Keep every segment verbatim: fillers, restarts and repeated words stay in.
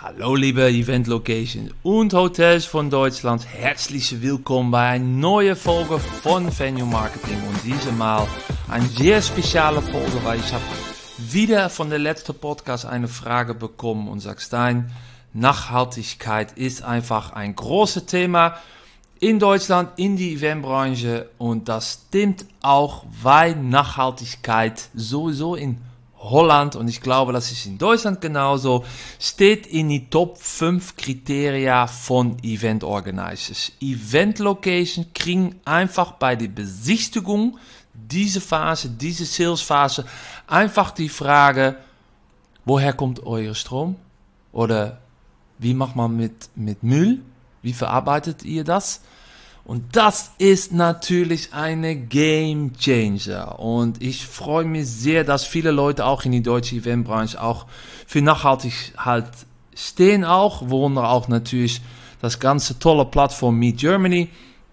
Hallo liebe Event Locations und Hotels von Deutschland, herzlich willkommen bei einer neuen Folge von Venue Marketing und dieses Mal eine sehr spezielle Folge, weil ich habe wieder von der letzten Podcast eine Frage bekommen und sagt, Stein, Nachhaltigkeit ist einfach ein großes Thema in Deutschland, in die Eventbranche und das stimmt auch, weil Nachhaltigkeit sowieso in Holland, und ich glaube, das ist in Deutschland genauso, steht in die Top fünf Kriterien von Event Organizers. Event Location kriegen einfach bei der Besichtigung diese Phase, diese Salesphase, einfach die Frage, woher kommt euer Strom? Oder wie macht man mit, mit Müll? Wie verarbeitet ihr das? Und das ist natürlich eine Game Changer. Und ich freue mich sehr, dass viele Leute auch in die deutsche Eventbranche auch für Nachhaltigkeit stehen auch. Worunter auch natürlich das ganze tolle Plattform Meet Germany.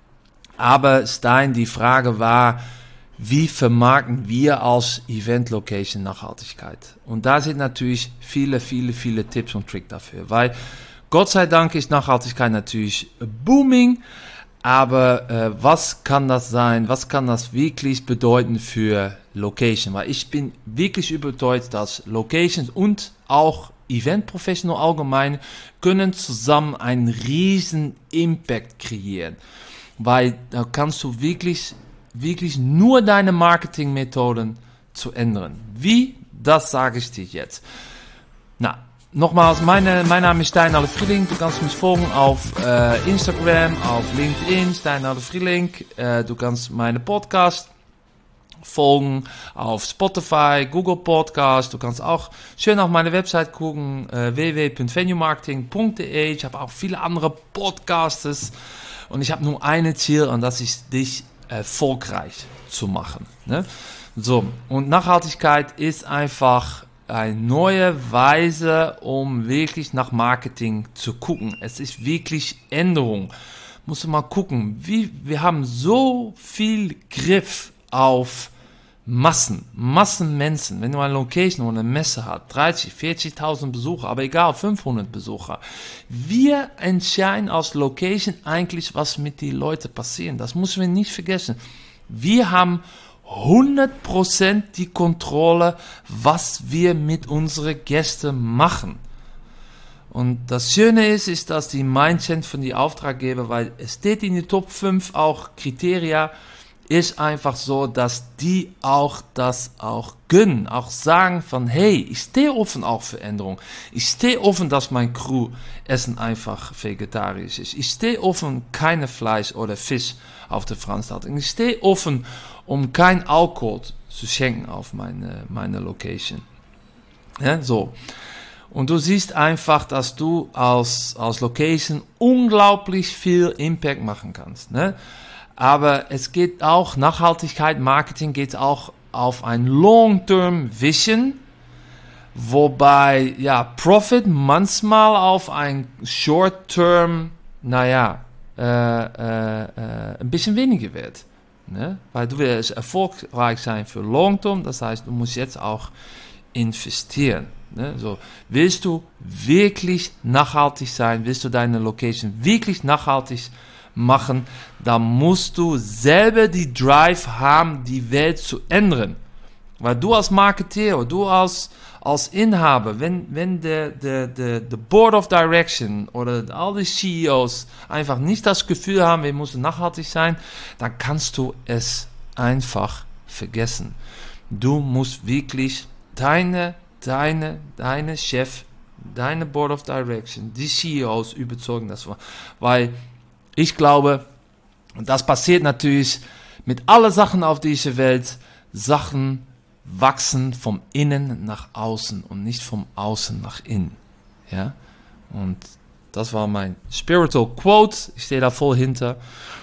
Aber Stein, die Frage war, wie vermarkten wir als Event Location Nachhaltigkeit? Und da sind natürlich viele, viele, viele Tipps und Tricks dafür. Weil Gott sei Dank ist Nachhaltigkeit natürlich booming. Aber äh, was kann das sein? Was kann das wirklich bedeuten für Location? Weil ich bin wirklich überzeugt, dass Locations und auch Event Professional allgemein können zusammen einen riesen Impact kreieren. Weil da kannst du wirklich, wirklich nur deine Marketingmethoden zu ändern. Wie? Das sage ich dir jetzt. Na. Nochmals, meine, mein Name ist Stein Alle-Frieling. Du kannst mich folgen auf äh, Instagram, auf LinkedIn, Stein Alle-Frieling. Äh, du kannst meine Podcast folgen auf Spotify, Google Podcast. Du kannst auch schön auf meine Website gucken, äh, w w w punkt venue marketing punkt d e. Ich habe auch viele andere Podcasts und ich habe nur ein Ziel und das ist, dich erfolgreich zu machen. Ne? So, und Nachhaltigkeit ist einfach eine neue Weise, um wirklich nach Marketing zu gucken. Es ist wirklich Änderung. Musst du mal gucken, wie, wir haben so viel Griff auf Massen, Massenmenschen. Wenn du eine Location oder eine Messe hast, dreißig, vierzigtausend Besucher, aber egal, fünfhundert Besucher. Wir entscheiden als Location eigentlich, was mit den Leuten passiert. Das müssen wir nicht vergessen. Wir haben hundert Prozent die Kontrolle, was wir mit unseren Gästen machen. Und das Schöne ist, ist, dass die Mindset von den Auftraggeber, weil es steht in den Top fünf auch Kriterien, ist einfach so, dass die auch das auch gönnen, auch sagen von, hey, ich stehe offen auch für Änderungen. Ich stehe offen, dass mein Crew Essen einfach vegetarisch ist. Ich stehe offen, keine Fleisch oder Fisch auf der Veranstaltung. Ich stehe offen, um kein Alkohol zu schenken auf meine, meine Location. Ja, so. Und du siehst einfach, dass du als, als Location unglaublich viel Impact machen kannst. Ne? Aber es geht auch, Nachhaltigkeit, Marketing geht auch auf ein Long-Term Vision, wobei, ja, Profit manchmal auf ein Short-Term, naja, äh, äh, äh, ein bisschen weniger wird. Ne? Weil du willst erfolgreich sein für Long-Term, das heißt, du musst jetzt auch investieren. Ne? So, willst du wirklich nachhaltig sein, willst du deine Location wirklich nachhaltig machen, dann musst du selber die Drive haben, die Welt zu ändern. Weil du als Marketeer, du als, als Inhaber, wenn, wenn der, der, der, der Board of Direction oder all die C E Os einfach nicht das Gefühl haben, wir müssen nachhaltig sein, dann kannst du es einfach vergessen. Du musst wirklich deine, deine, deine Chef, deine Board of Direction, die C E Os überzeugen, das war, weil ich glaube, und das passiert natürlich mit allen Sachen auf dieser Welt, Sachen wachsen vom Innen nach außen und nicht vom Außen nach innen. Ja? Und das war mein Spiritual Quote. Ich stehe da voll hinter.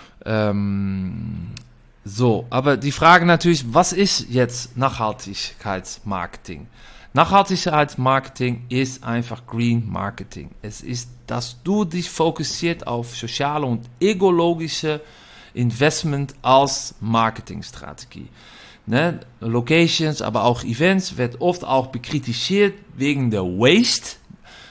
Ähm, so, aber die Frage natürlich, was ist jetzt Nachhaltigkeitsmarketing? Nachhaltigkeitsmarketing ist einfach Green Marketing. Es ist, dass du dich fokussiert auf soziale und ökologische Investment als Marketingstrategie. Ne? Locations, aber auch Events wird oft auch bekritisiert wegen der Waste.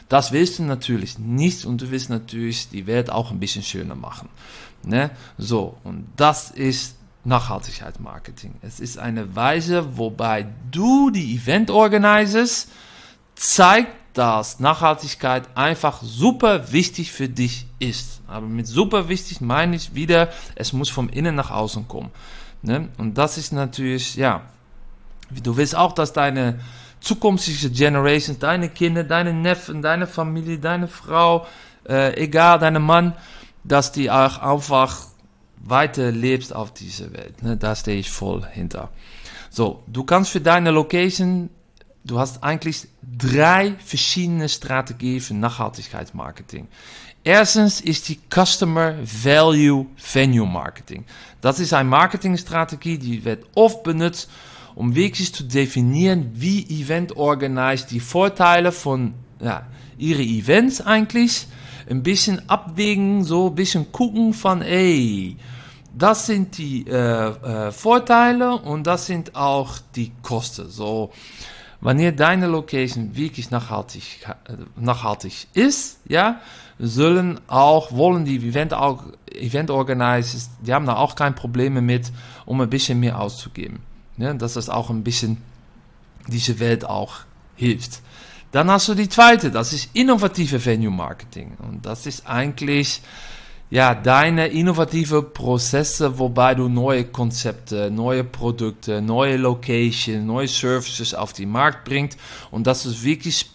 Das willst du natürlich nicht und du willst natürlich die Welt auch ein bisschen schöner machen. Ne? So, und das ist Nachhaltigkeitsmarketing. Es ist eine Weise, wobei du die Event organisierst, zeigt, dass Nachhaltigkeit einfach super wichtig für dich ist. Aber mit super wichtig meine ich wieder, es muss vom Innen nach außen kommen. Ne? Und das ist natürlich, ja, du willst auch, dass deine zukünftige Generations, deine Kinder, deine Neffen, deine Familie, deine Frau, äh, egal, deine Mann, dass die auch einfach weiter lebst auf dieser Welt. Ne? Da stehe ich voll hinter. So, du kannst für deine Location, du hast eigentlich drei verschiedene Strategien für Nachhaltigkeitsmarketing. Erstens ist die Customer Value Venue Marketing. Das ist eine Marketingstrategie, die wird oft benutzt, um wirklich zu definieren, wie Event Organizer die Vorteile von ja, ihre Events eigentlich ein bisschen abwägen, so ein bisschen gucken von, ey, das sind die äh, äh, Vorteile und das sind auch die Kosten. So, wenn ihr deine Location wirklich nachhaltig, nachhaltig ist, ja, sollen auch, wollen die Event, Event Organizers, die haben da auch keine Probleme mit, um ein bisschen mehr auszugeben. Ja, dass das auch ein bisschen diese Welt auch hilft. Dann hast du die zweite, das ist innovative Venue Marketing. Und das ist eigentlich, ja, deine innovative Prozesse, wobei du neue Konzepte, neue Produkte, neue Locations, neue Services auf den Markt bringst und dass du wirklich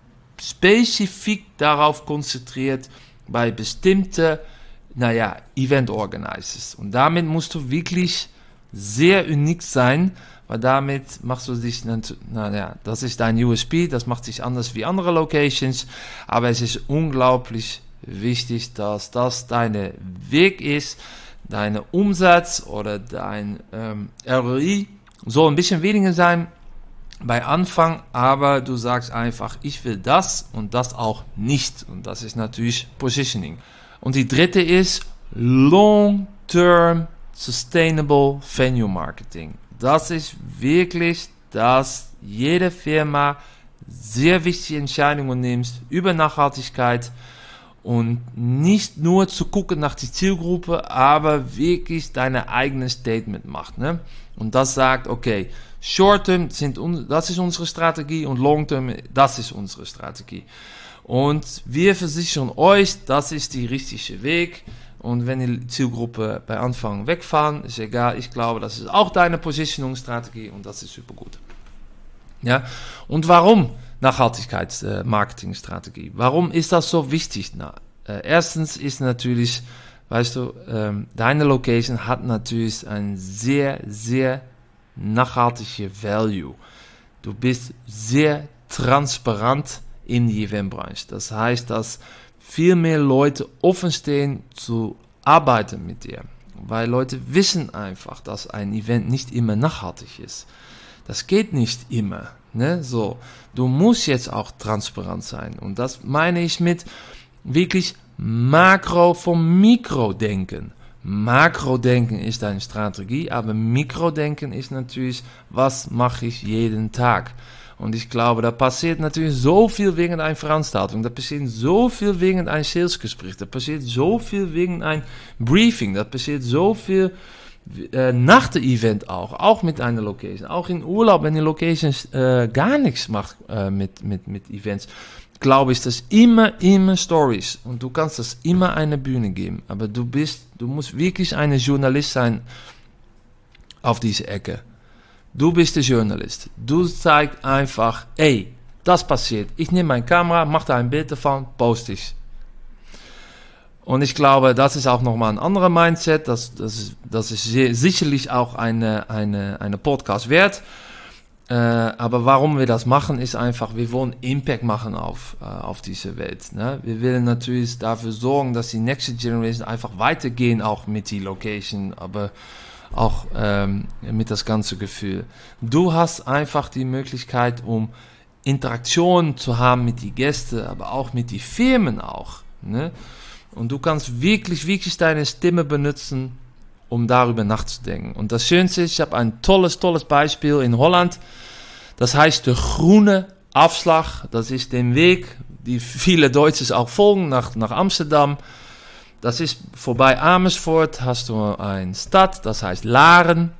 spezifisch darauf konzentriert bei bestimmten, naja, Event Organizers. Und damit musst du wirklich sehr unik sein, weil damit machst du dich, naja, das ist dein U S P, das macht sich anders wie andere Locations, aber es ist unglaublich wichtig, dass das dein Weg ist, dein Umsatz oder dein ähm, R O I soll ein bisschen weniger sein bei Anfang, aber du sagst einfach, ich will das und das auch nicht und das ist natürlich Positioning. Und die dritte ist Long-Term Sustainable Venue Marketing. Das ist wirklich, dass jede Firma sehr wichtige Entscheidungen nimmt über Nachhaltigkeit und nicht nur zu gucken nach die Zielgruppe, aber wirklich deine eigene Statement macht. Ne? Und das sagt, okay, Short-Term, sind das ist unsere Strategie und Long-Term, das ist unsere Strategie. Und wir versichern euch, das ist der richtige Weg. Und wenn die Zielgruppe bei Anfang wegfahren, ist egal, ich glaube, das ist auch deine Positionierungsstrategie und das ist super gut. Ja? Und warum Nachhaltigkeitsmarketingstrategie? Warum ist das so wichtig? Na, äh, erstens ist natürlich, weißt du, ähm, deine Location hat natürlich ein sehr, sehr nachhaltige Value. Du bist sehr transparent in die Eventbranche. Das heißt, dass viel mehr Leute offen stehen zu arbeiten mit dir. Weil Leute wissen einfach, dass ein Event nicht immer nachhaltig ist. Das geht nicht immer. Ne? So, du musst jetzt auch transparent sein. Und das meine ich mit wirklich Makro vom Mikro-Denken. Makro-Denken ist eine Strategie, aber Mikro-Denken ist natürlich, was mache ich jeden Tag? Und ich glaube, da passiert natürlich so viel wegen einer Veranstaltung, da passiert so viel wegen ein Salesgespräch, da passiert so viel wegen ein Briefing, da passiert so viel äh, nach dem Event auch, auch mit einer Location, auch in Urlaub, wenn die Location äh, gar nichts macht äh, mit, mit, mit Events, glaube ich, dass immer, immer Stories und du kannst das immer eine Bühne geben, aber du bist, du musst wirklich ein Journalist sein auf diese Ecke. Du bist der Journalist. Du zeigst einfach, ey, das passiert. Ich nehme meine Kamera, mache da ein Bild davon, poste ich. Und ich glaube, das ist auch nochmal ein anderer Mindset. Das, das ist, das ist sicherlich auch eine, eine, eine Podcast wert. Äh, aber warum wir das machen, ist einfach, wir wollen Impact machen auf, äh, auf diese Welt. Ne? Wir wollen natürlich dafür sorgen, dass die nächste Generation einfach weitergehen, auch mit die Location, aber auch ähm, mit das ganze Gefühl. Du hast einfach die Möglichkeit, um Interaktion zu haben mit die Gästen, aber auch mit die Firmen auch. Ne? Und du kannst wirklich, wirklich deine Stimme benutzen, um darüber nachzudenken. Und das Schönste ist, ich habe ein tolles, tolles Beispiel in Holland. Das heißt der groene Afslag. Das ist der Weg, die viele Deutsche auch folgen, nach, nach Amsterdam. Das ist vorbei Amersfoort, hast du eine Stadt, das heißt Laren.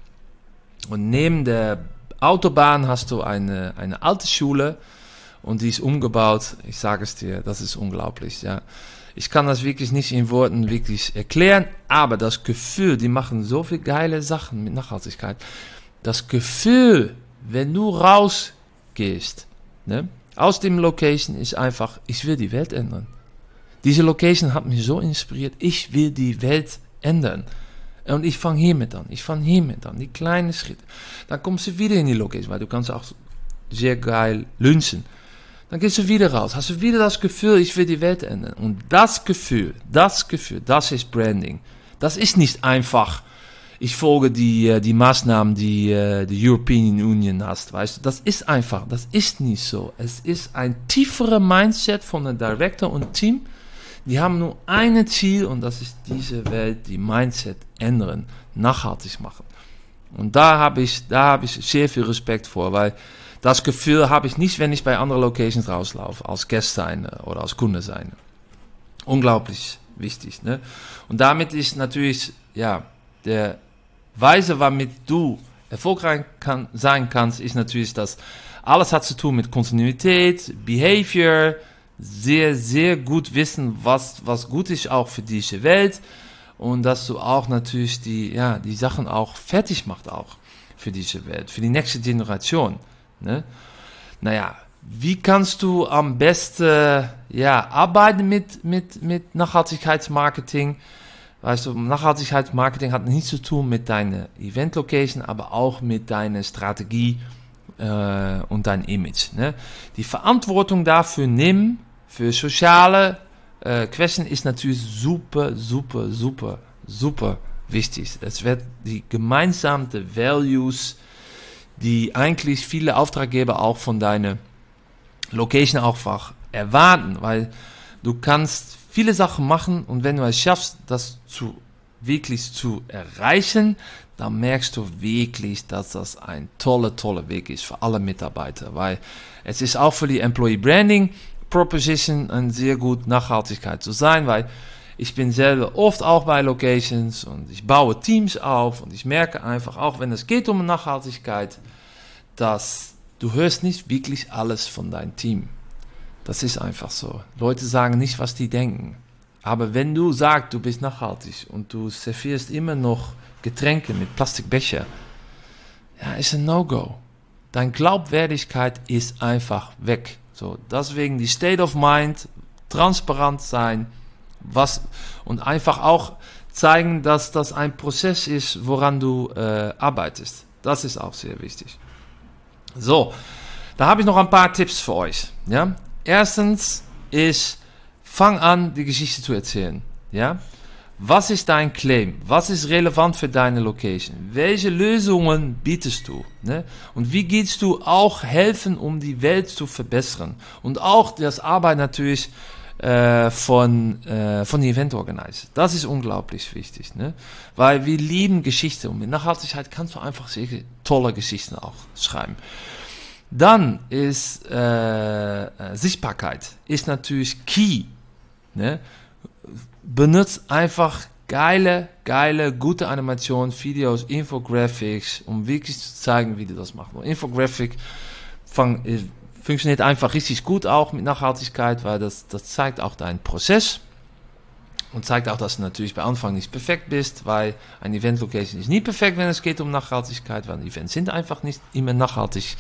Und neben der Autobahn hast du eine, eine alte Schule und die ist umgebaut. Ich sage es dir, das ist unglaublich, ja. Ich kann das wirklich nicht in Worten wirklich erklären, aber das Gefühl, die machen so viele geile Sachen mit Nachhaltigkeit. Das Gefühl, wenn du rausgehst, ne, aus dem Location ist einfach, ich will die Welt ändern. Diese Location hat mich so inspiriert, ich will die Welt ändern. Und ich fange hiermit an, ich fange hiermit an, die kleinen Schritte. Dann kommst du wieder in die Location, weil du kannst auch sehr geil lunchen. Dann gehst du wieder raus, hast du wieder das Gefühl, ich will die Welt ändern. Und das Gefühl, das Gefühl, das ist Branding. Das ist nicht einfach, ich folge die, die Maßnahmen, die die European Union hast, weißt du. Das ist einfach, das ist nicht so. Es ist ein tieferer Mindset von der Director und Team. Die haben nur ein Ziel und das ist diese Welt, die Mindset ändern, nachhaltig machen. Und da habe ich, da habe ich sehr viel Respekt vor, weil das Gefühl habe ich nicht, wenn ich bei anderen Locations rauslaufe, als Gast sein oder als Kunde sein. Unglaublich wichtig, ne? Und damit ist natürlich, ja, der Weise, womit du erfolgreich kann, sein kannst, ist natürlich, dass alles hat zu tun mit Kontinuität, Behavior, sehr, sehr gut wissen, was, was gut ist auch für diese Welt und dass du auch natürlich die, ja, die Sachen auch fertig macht auch für diese Welt, für die nächste Generation. Ne? Naja, wie kannst du am besten ja, arbeiten mit, mit, mit Nachhaltigkeitsmarketing? Weißt du, Nachhaltigkeitsmarketing hat nichts zu tun mit deiner Event-Location, aber auch mit deiner Strategie äh, und dein Image. Ne? Die Verantwortung dafür nehmen, für soziale äh, Questions ist natürlich super, super, super, super wichtig. Es wird die gemeinsamen Values, die eigentlich viele Auftraggeber auch von deiner Location einfach erwarten, weil du kannst viele Sachen machen und wenn du es schaffst, das zu wirklich zu erreichen, dann merkst du wirklich, dass das ein toller, toller Weg ist für alle Mitarbeiter, weil es ist auch für die Employee Branding Proposition eine sehr gute Nachhaltigkeit zu sein, weil ich bin selber oft auch bei Locations und ich baue Teams auf und ich merke einfach, auch wenn es geht um Nachhaltigkeit, dass du hörst nicht wirklich alles von deinem Team. Das ist einfach so. Leute sagen nicht, was die denken. Aber wenn du sagst, du bist nachhaltig und du servierst immer noch Getränke mit Plastikbecher, ja, ist ein No-Go. Deine Glaubwürdigkeit ist einfach weg. So, deswegen die State of Mind, transparent sein, was und einfach auch zeigen, dass das ein Prozess ist, woran du äh, arbeitest. Das ist auch sehr wichtig. So, da habe ich noch ein paar Tipps für euch. Ja? Erstens ist, fang an, die Geschichte zu erzählen. Ja? Was ist dein Claim? Was ist relevant für deine Location? Welche Lösungen bietest du? Ne? Und wie gehst du auch helfen, um die Welt zu verbessern? Und auch das Arbeit natürlich äh, von, äh, von Event-Organizer. Das ist unglaublich wichtig. Ne? Weil wir lieben Geschichte. Und mit Nachhaltigkeit kannst du einfach sehr tolle Geschichten auch schreiben. Dann ist äh, Sichtbarkeit ist natürlich key. Ne? Benutzt einfach geile, geile, gute Animationen, Videos, Infographics, um wirklich zu zeigen, wie du das machst. Und Infographic fang, funktioniert einfach richtig gut auch mit Nachhaltigkeit, weil das, das zeigt auch deinen Prozess und zeigt auch, dass du natürlich bei Anfang nicht perfekt bist, weil eine Event-Location ist nie perfekt, wenn es geht um Nachhaltigkeit, weil Events sind einfach nicht immer nachhaltig.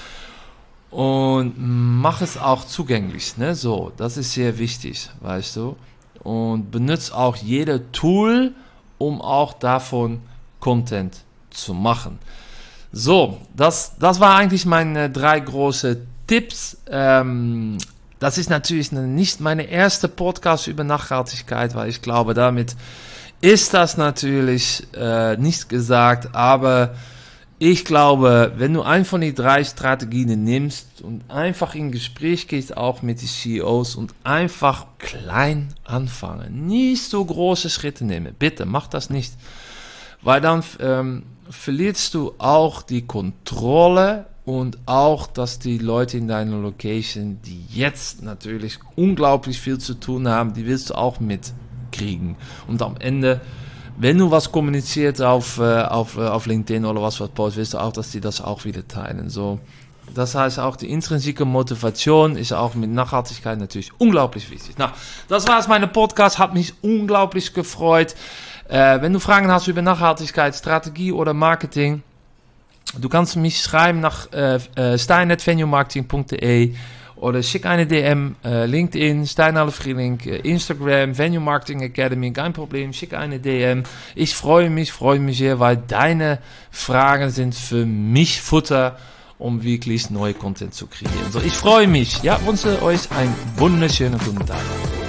Und mach es auch zugänglich, ne? So, das ist sehr wichtig, weißt du. Und benutzt auch jede Tool, um auch davon Content zu machen. So, das, das war eigentlich meine drei große Tipps. Ähm, das ist natürlich nicht meine erste Podcast über Nachhaltigkeit, weil ich glaube, damit ist das natürlich äh, nicht gesagt, aber ich glaube, wenn du einen von den drei Strategien nimmst und einfach in Gespräch gehst, auch mit den C E Os und einfach klein anfangen, nicht so große Schritte nehmen, bitte mach das nicht, weil dann ähm, verlierst du auch die Kontrolle und auch, dass die Leute in deiner Location, die jetzt natürlich unglaublich viel zu tun haben, die willst du auch mitkriegen. Und am Ende, wenn du was kommuniziert auf, äh, auf, äh, auf LinkedIn oder was was post, willst du auch, dass die das auch wieder teilen. So, das heißt auch, die intrinsische Motivation ist auch mit Nachhaltigkeit natürlich unglaublich wichtig. Na, das war es, meine Podcast, hat mich unglaublich gefreut. Äh, wenn du Fragen hast über Nachhaltigkeit, Strategie oder Marketing, du kannst mich schreiben nach äh, äh, stein at venue marketing punkt de oder schick eine D M, äh, LinkedIn, Stein Alle-Frieling, äh, Instagram, Venue Marketing Academy, kein Problem, schick eine D M. Ich freue mich, freue mich sehr, weil deine Fragen sind für mich Futter, um wirklich neue Content zu kreieren. So, ich freue mich. Ja, wünsche euch einen wunderschönen guten Tag.